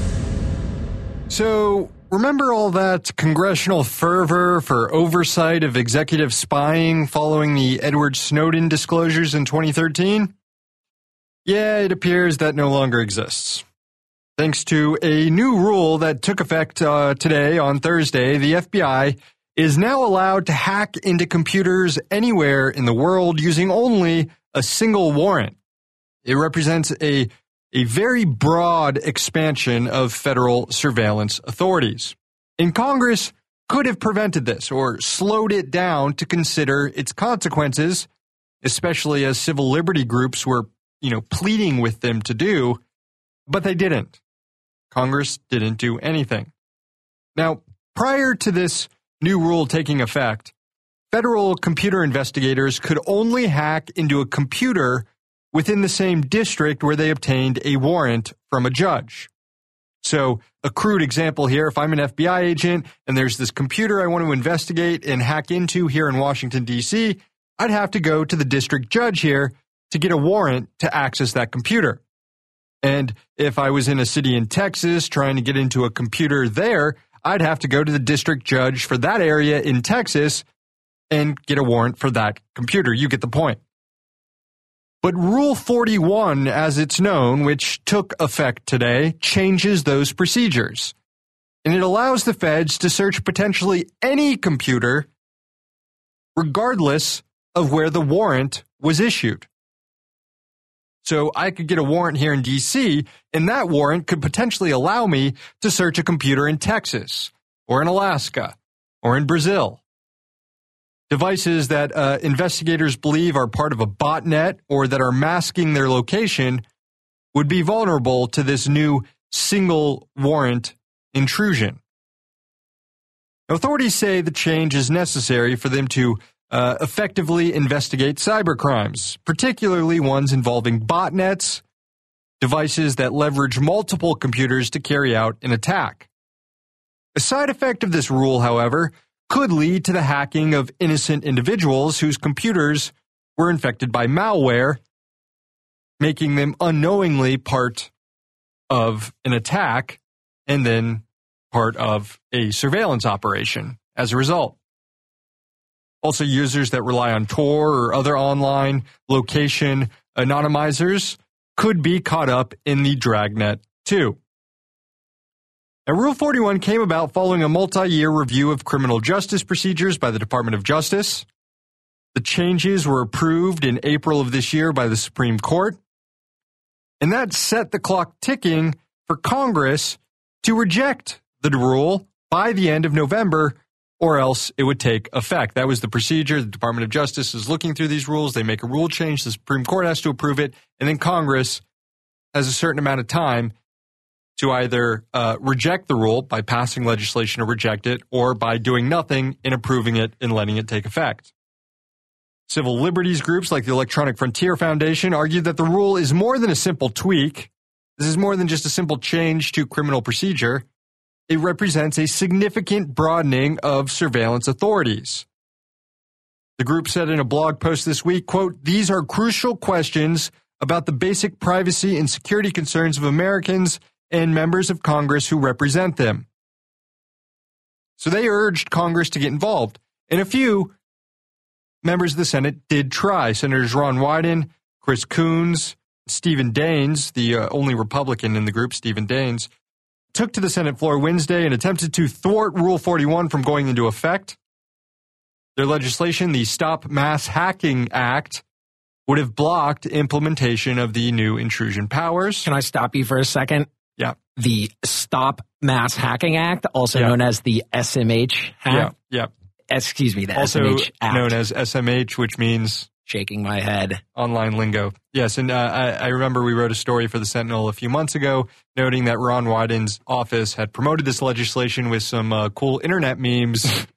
So, remember all that congressional fervor for oversight of executive spying following the Edward Snowden disclosures in twenty thirteen? Yeah, it appears that no longer exists. Thanks to a new rule that took effect uh, today on Thursday, the F B I is now allowed to hack into computers anywhere in the world using only a single warrant. It represents a a very broad expansion of federal surveillance authorities. And Congress could have prevented this or slowed it down to consider its consequences, especially as civil liberty groups were, you know, pleading with them to do, but they didn't. Congress didn't do anything. Now, prior to this new rule taking effect, federal computer investigators could only hack into a computer within the same district where they obtained a warrant from a judge. So, a crude example here, if I'm an F B I agent and there's this computer I want to investigate and hack into here in Washington, D C, I'd have to go to the district judge here to get a warrant to access that computer. And if I was in a city in Texas trying to get into a computer there, I'd have to go to the district judge for that area in Texas and get a warrant for that computer. You get the point. But Rule forty-one, as it's known, which took effect today, changes those procedures. And it allows the feds to search potentially any computer, regardless of where the warrant was issued. So I could get a warrant here in D C, and that warrant could potentially allow me to search a computer in Texas, or in Alaska, or in Brazil. Devices that uh, investigators believe are part of a botnet or that are masking their location would be vulnerable to this new single warrant intrusion. Authorities say the change is necessary for them to uh, effectively investigate cybercrimes, particularly ones involving botnets, devices that leverage multiple computers to carry out an attack. A side effect of this rule, however, could lead to the hacking of innocent individuals whose computers were infected by malware, making them unknowingly part of an attack and then part of a surveillance operation as a result. Also, users that rely on Tor or other online location anonymizers could be caught up in the dragnet too. Now, Rule forty-one came about following a multi-year review of criminal justice procedures by the Department of Justice. The changes were approved in April of this year by the Supreme Court, and that set the clock ticking for Congress to reject the rule by the end of November, or else it would take effect. That was the procedure. The Department of Justice is looking through these rules. They make a rule change. The Supreme Court has to approve it, and then Congress has a certain amount of time to either uh, reject the rule by passing legislation to reject it, or by doing nothing and approving it and letting it take effect. Civil liberties groups like the Electronic Frontier Foundation argued that the rule is more than a simple tweak. This is more than just a simple change to criminal procedure. It represents a significant broadening of surveillance authorities. The group said in a blog post this week, quote, "These are crucial questions about the basic privacy and security concerns of Americans and members of Congress who represent them." So they urged Congress to get involved. And a few members of the Senate did try. Senators Ron Wyden, Chris Coons, Stephen Daines, the uh, only Republican in the group, Stephen Daines, took to the Senate floor Wednesday and attempted to thwart Rule forty-one from going into effect. Their legislation, the Stop Mass Hacking Act, would have blocked implementation of the new intrusion powers. Can I stop you for a second? Yeah. The Stop Mass Hacking Act, also yeah. known as the S M H Act. Yeah, yeah. Excuse me, the also S M H Act. known as S M H, which means... Shaking my head. Online lingo. Yes, and uh, I, I remember we wrote a story for the Sentinel a few months ago noting that Ron Wyden's office had promoted this legislation with some uh, cool internet memes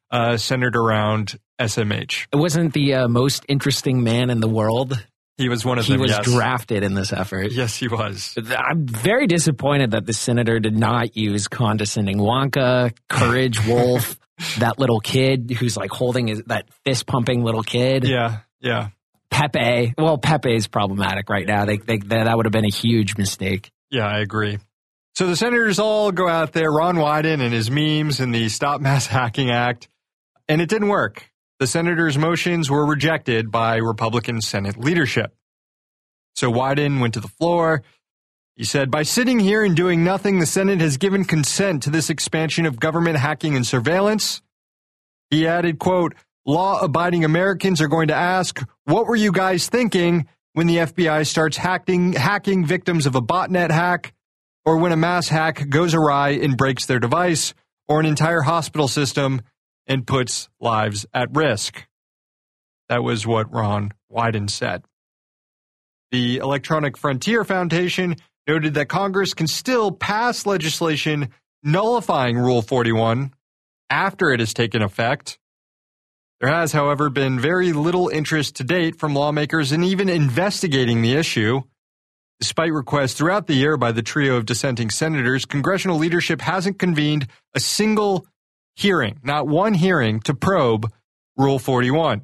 uh, centered around S M H. It wasn't the uh, most interesting man in the world. He was one of he them, was yes. drafted in this effort. Yes, he was. I'm very disappointed that the senator did not use condescending Wonka, Courage Wolf, that little kid who's like holding his, that fist pumping little kid. Yeah, yeah. Pepe. Well, Pepe is problematic right now. They, they, that would have been a huge mistake. Yeah, I agree. So the senators all go out there, Ron Wyden and his memes and the Stop Mass Hacking Act, and it didn't work. The senators' motions were rejected by Republican Senate leadership. So Wyden went to the floor. He said, by sitting here and doing nothing, the Senate has given consent to this expansion of government hacking and surveillance. He added, quote, law-abiding Americans are going to ask, what were you guys thinking when the F B I starts hacking, hacking victims of a botnet hack, or when a mass hack goes awry and breaks their device, or an entire hospital system and puts lives at risk? That was what Ron Wyden said. The Electronic Frontier Foundation noted that Congress can still pass legislation nullifying Rule forty-one after it has taken effect. There has, however, been very little interest to date from lawmakers in even investigating the issue. Despite requests throughout the year by the trio of dissenting senators, congressional leadership hasn't convened a single hearing, not one hearing, to probe Rule forty-one.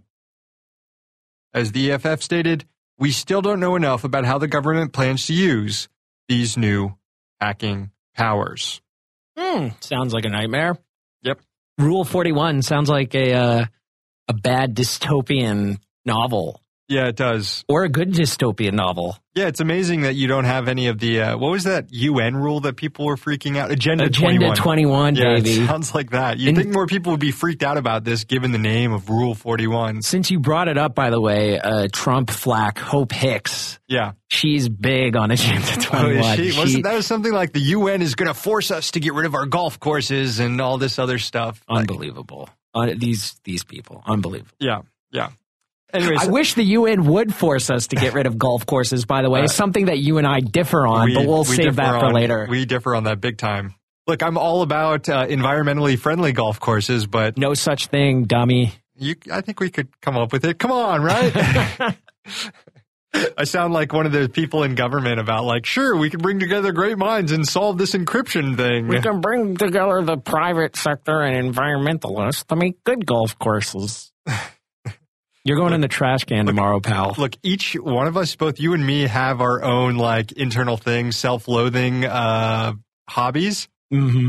As the E F F stated, we still don't know enough about how the government plans to use these new hacking powers. Hmm, sounds like a nightmare. Yep. Rule forty-one sounds like a uh, a bad dystopian novel. Yeah, it does. Or a good dystopian novel. Yeah, it's amazing that you don't have any of the, uh, what was that U N rule that people were freaking out? Agenda, Agenda twenty-one. twenty-one, yeah, baby. It sounds like that. You'd In- think more people would be freaked out about this given the name of Rule forty-one. Since you brought it up, by the way, uh, Trump flack Hope Hicks. Yeah. She's big on Agenda twenty-one. Oh, is she? She- Wasn't that was something like the U N is going to force us to get rid of our golf courses and all this other stuff? Unbelievable. Uh, these these people. Unbelievable. Yeah, yeah. Anyways, I wish the U N would force us to get rid of golf courses, by the way. Uh, something that you and I differ on, we, but we'll we save that for on, later. We differ on that big time. Look, I'm all about uh, environmentally friendly golf courses, but no such thing, dummy. You, I think we could come up with it. Come on, right? I sound like one of the people in government about like, sure, we can bring together great minds and solve this encryption thing. We can bring together the private sector and environmentalists to make good golf courses. You're going look, in the trash can look, tomorrow, pal. Look, each one of us, both you and me, have our own like internal things, self-loathing uh, hobbies. Mm-hmm.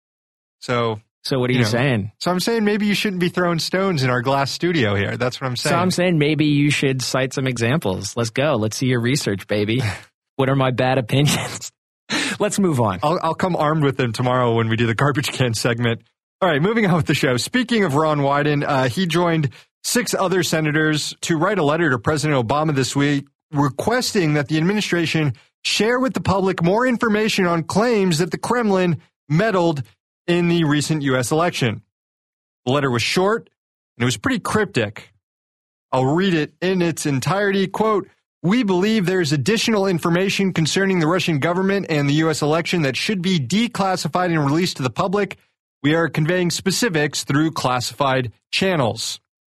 So, so what are you, you know, saying? So I'm saying maybe you shouldn't be throwing stones in our glass studio here. That's what I'm saying. So I'm saying maybe you should cite some examples. Let's go. Let's see your research, baby. What are my bad opinions? Let's move on. I'll, I'll come armed with them tomorrow when we do the garbage can segment. All right, moving on with the show. Speaking of Ron Wyden, uh, he joined six other senators to write a letter to President Obama this week requesting that the administration share with the public more information on claims that the Kremlin meddled in the recent U S election. The letter was short and it was pretty cryptic. I'll read it in its entirety. Quote, we believe there is additional information concerning the Russian government and the U S election that should be declassified and released to the public. We are conveying specifics through classified channels.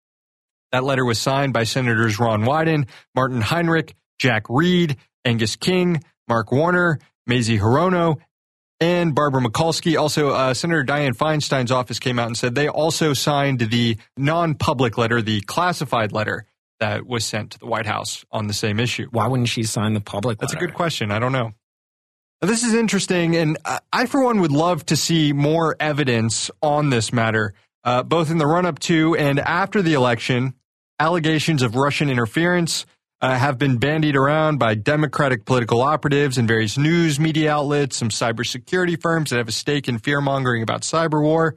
That letter was signed by Senators Ron Wyden, Martin Heinrich, Jack Reed, Angus King, Mark Warner, Mazie Hirono, and Barbara Mikulski. Also, uh, Senator Dianne Feinstein's office came out and said they also signed the non-public letter, the classified letter that was sent to the White House on the same issue. Why wouldn't she sign the public letter? That's a good question. I don't know. Now, this is interesting, and I, for one, would love to see more evidence on this matter, uh, both in the run-up to and after the election. Allegations of Russian interference uh, have been bandied around by Democratic political operatives and various news media outlets, some cybersecurity firms that have a stake in fear-mongering about cyber war.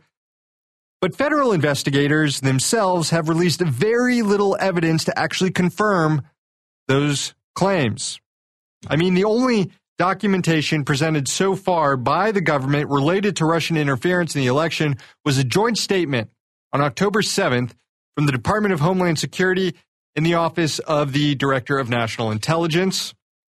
But federal investigators themselves have released very little evidence to actually confirm those claims. I mean, the only documentation presented so far by the government related to Russian interference in the election was a joint statement on October seventh from the Department of Homeland Security in the Office of the Director of National Intelligence.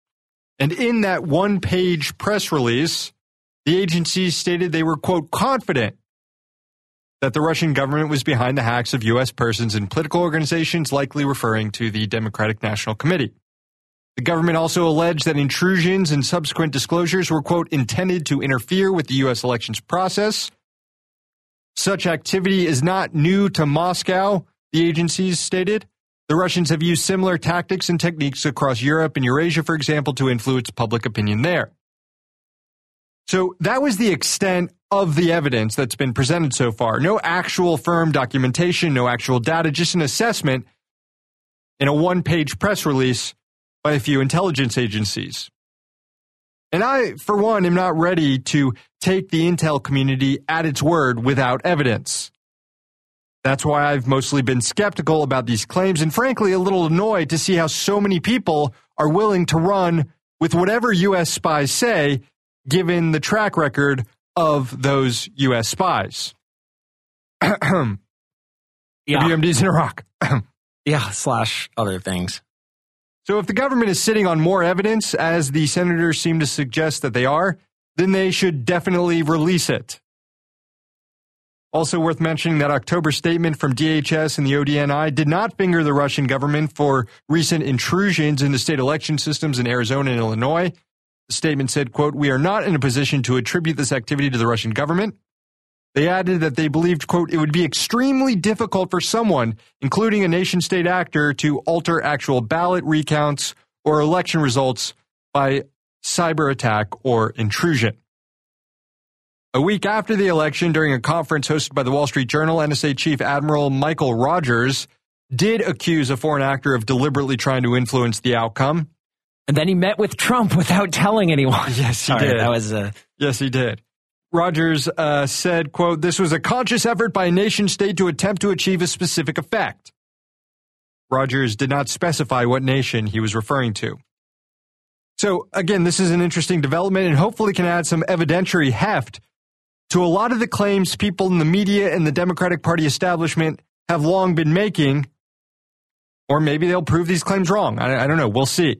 And in that one-page press release, the agency stated they were, quote, confident that the Russian government was behind the hacks of U S persons and political organizations, likely referring to the Democratic National Committee. The government also alleged that intrusions and subsequent disclosures were, quote, intended to interfere with the U S elections process. Such activity is not new to Moscow, the agencies stated. The Russians have used similar tactics and techniques across Europe and Eurasia, for example, to influence public opinion there. So that was the extent of the evidence that's been presented so far. No actual firm documentation, no actual data, just an assessment in a one-page press release by a few intelligence agencies. And I, for one, am not ready to take the intel community at its word without evidence. That's why I've mostly been skeptical about these claims and frankly a little annoyed to see how so many people are willing to run with whatever U S spies say, given the track record of those U S spies. Yeah. W M Ds in Iraq. Yeah, slash other things. So if the government is sitting on more evidence, as the senators seem to suggest that they are, then they should definitely release it. Also worth mentioning that October statement from D H S and the O D N I did not finger the Russian government for recent intrusions into state election systems in Arizona and Illinois. The statement said, quote, "We are not in a position to attribute this activity to the Russian government." They added that they believed, quote, "it would be extremely difficult for someone, including a nation-state actor, to alter actual ballot recounts or election results by cyber attack or intrusion." A week after the election, during a conference hosted by the Wall Street Journal, N S A Chief Admiral Michael Rogers did accuse a foreign actor of deliberately trying to influence the outcome. And then he met with Trump without telling anyone. Yes, he Sorry, did. That was a... Yes, he did. Rogers uh, said, quote, "This was a conscious effort by a nation state to attempt to achieve a specific effect." Rogers did not specify what nation he was referring to. So, again, this is an interesting development and hopefully can add some evidentiary heft to a lot of the claims people in the media and the Democratic Party establishment have long been making, or maybe they'll prove these claims wrong. I, I don't know. We'll see.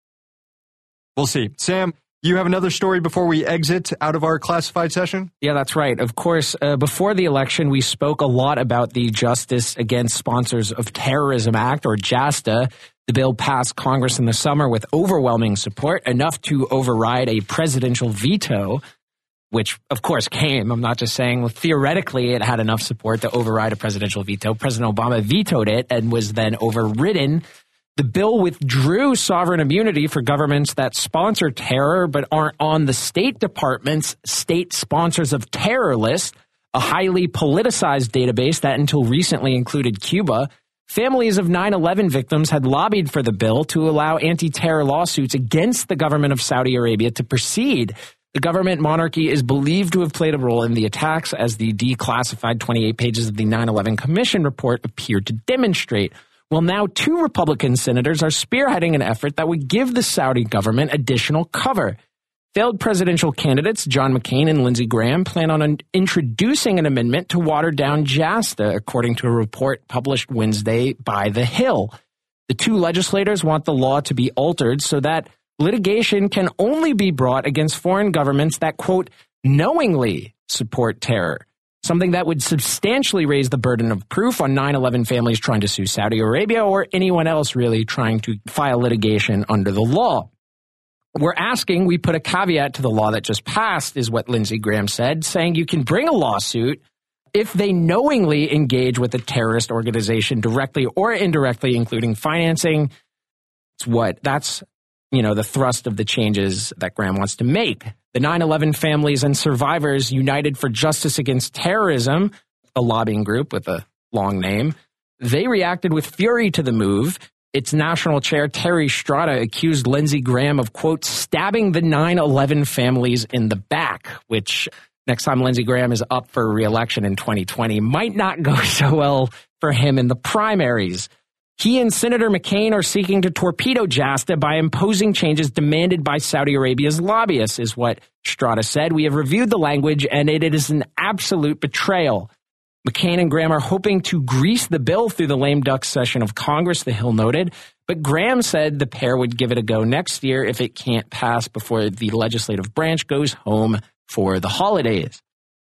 We'll see. Sam, you have another story before we exit out of our classified session? Yeah, that's right. Of course, uh, before the election, we spoke a lot about the Justice Against Sponsors of Terrorism Act, or JASTA. The bill passed Congress in the summer with overwhelming support, enough to override a presidential veto, which, of course, came. I'm not just saying, well, theoretically, it had enough support to override a presidential veto. President Obama vetoed it and was then overridden. The bill withdrew sovereign immunity for governments that sponsor terror but aren't on the State Department's state sponsors of terror list, a highly politicized database that until recently included Cuba. Families of nine eleven victims had lobbied for the bill to allow anti-terror lawsuits against the government of Saudi Arabia to proceed. The government monarchy is believed to have played a role in the attacks, as the declassified twenty-eight pages of the nine eleven Commission report appeared to demonstrate. Well, now two Republican senators are spearheading an effort that would give the Saudi government additional cover. Failed presidential candidates John McCain and Lindsey Graham plan on an, introducing an amendment to water down JASTA, according to a report published Wednesday by The Hill. The two legislators want the law to be altered so that litigation can only be brought against foreign governments that, quote, knowingly support terror, something that would substantially raise the burden of proof on nine eleven families trying to sue Saudi Arabia or anyone else really trying to file litigation under the law. We're asking, we put a caveat to the law that just passed, is what Lindsey Graham said, saying you can bring a lawsuit if they knowingly engage with a terrorist organization directly or indirectly, including financing. It's what that's, you know, the thrust of the changes that Graham wants to make. The nine eleven families and survivors United for Justice Against Terrorism, a lobbying group with a long name, they reacted with fury to the move. Its national chair, Terry Strada, accused Lindsey Graham of, quote, stabbing the nine eleven families in the back, which next time Lindsey Graham is up for re-election in twenty twenty might not go so well for him in the primaries. He and Senator McCain are seeking to torpedo JASTA by imposing changes demanded by Saudi Arabia's lobbyists, is what Strada said. We have reviewed the language, and it is an absolute betrayal. McCain and Graham are hoping to grease the bill through the lame duck session of Congress, The Hill noted. But Graham said the pair would give it a go next year if it can't pass before the legislative branch goes home for the holidays.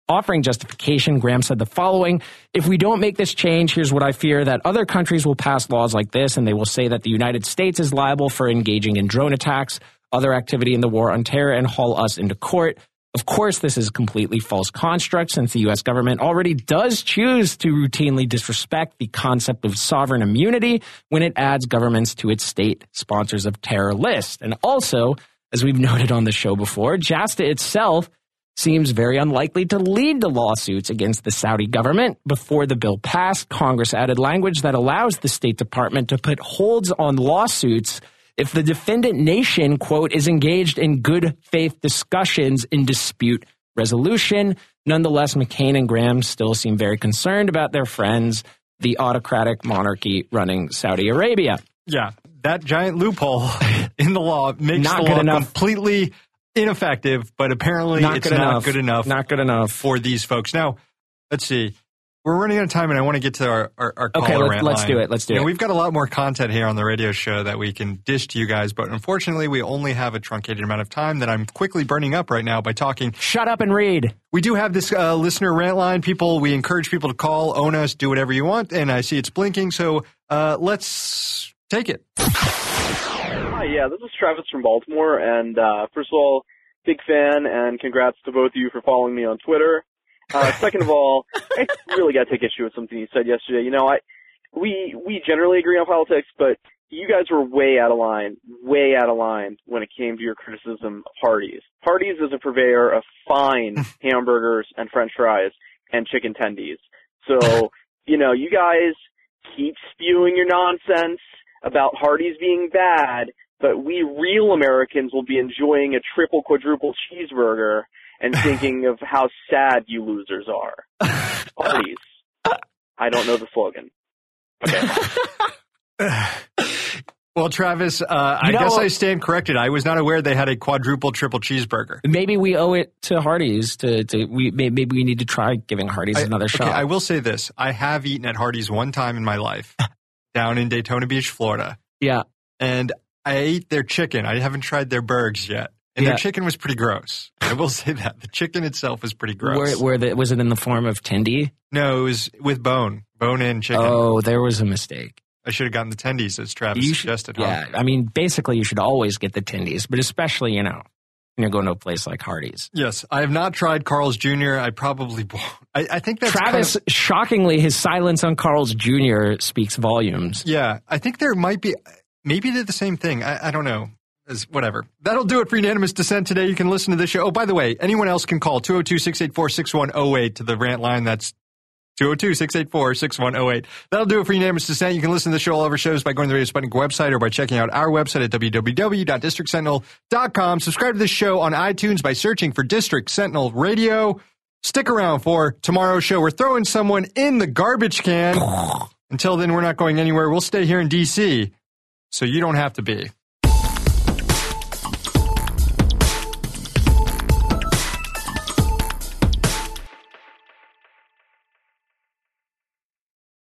Offering justification, Graham said the following: if we don't make this change, here's what I fear, that other countries will pass laws like this, and they will say that the United States is liable for engaging in drone attacks, other activity in the war on terror, and haul us into court. Of course, this is a completely false construct, since the U S government already does choose to routinely disrespect the concept of sovereign immunity when it adds governments to its state sponsors of terror list. And also, as we've noted on the show before, JASTA itself seems very unlikely to lead to lawsuits against the Saudi government. Before the bill passed, Congress added language that allows the State Department to put holds on lawsuits if the defendant nation, quote, is engaged in good faith discussions in dispute resolution. Nonetheless, McCain and Graham still seem very concerned about their friends, the autocratic monarchy running Saudi Arabia. Yeah, that giant loophole in the law makes Not the good law enough. completely ineffective, but apparently Not it's good not enough. good enough. Not good enough. For these folks. Now, let's see. We're running out of time, and I want to get to our, our, our Okay, caller let's, rant let's line. do it. Let's do you know, it. We've got a lot more content here on the radio show that we can dish to you guys, but unfortunately, we only have a truncated amount of time that I'm quickly burning up right now by talking. Shut up and read. We do have this uh, listener rant line. People, we encourage people to call, own us, do whatever you want, and I see it's blinking, so uh, let's take it. Hi, yeah, this is Travis from Baltimore, and uh, first of all, big fan, and congrats to both of you for following me on Twitter. Uh, second of all, I really got to take issue with something you said yesterday. You know, I we we generally agree on politics, but you guys were way out of line, way out of line when it came to your criticism of Hardee's. Hardee's is a purveyor of fine hamburgers and French fries and chicken tendies. So, you know, you guys keep spewing your nonsense about Hardee's being bad, but we real Americans will be enjoying a triple, quadruple cheeseburger and thinking of how sad you losers are. Hardee's. I don't know the slogan. Okay. Well, Travis, uh, I You know- guess I stand corrected. I was not aware they had a quadruple, triple cheeseburger. Maybe we owe it to Hardee's to, to we maybe we need to try giving Hardee's I- another shot. Okay, I will say this. I have eaten at Hardee's one time in my life down in Daytona Beach, Florida. yeah. And I ate their chicken. I haven't tried their burgers yet. And Yeah. their chicken was pretty gross. I will say that. The chicken itself was pretty gross. Where, where the, was it in the form of tendy? No, it was with bone. Bone-in chicken. Oh, there was a mistake. I should have gotten the tendies, as Travis You should, suggested. Huh? yeah, I mean, basically, you should always get the tendies, but especially, you know, when you're going to a place like Hardee's. Yes, I have not tried Carl's Junior I probably won't. I, I think that's Travis, kind of, shockingly, his silence on Carl's Junior speaks volumes. yeah, I think there might be, maybe they're the same thing. I, I don't know. As, whatever. That'll do it for Unanimous Dissent today. You can listen to this show. Oh, by the way, anyone else can call two oh two, six eight four, six one oh eight to the rant line. That's two oh two, six eight four, six one oh eight. That'll do it for Unanimous Dissent. You can listen to the show all of our shows by going to the Radio Sputnik website or by checking out our website at w w w dot district sentinel dot com. Subscribe to this show on iTunes by searching for District Sentinel Radio. Stick around for tomorrow's show. We're throwing someone in the garbage can. Until then, we're not going anywhere. We'll stay here in D C, so you don't have to be.